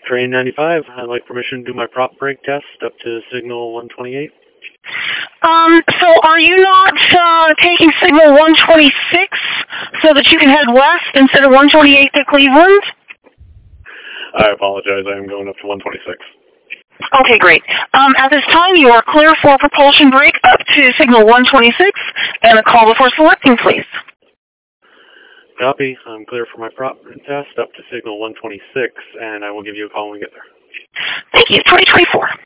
Train 95, I'd like permission to do my prop brake test up to signal 128. So are you not taking signal 126 so that you can head west instead of 128 to Cleveland? I apologize, I am going up to 126. Okay, great. At this time, you are clear for propulsion brake up to signal 126, and a call before selecting, please. Copy. I'm clear for my prop test up to signal 126, and I will give you a call when we get there. Thank you. 2024.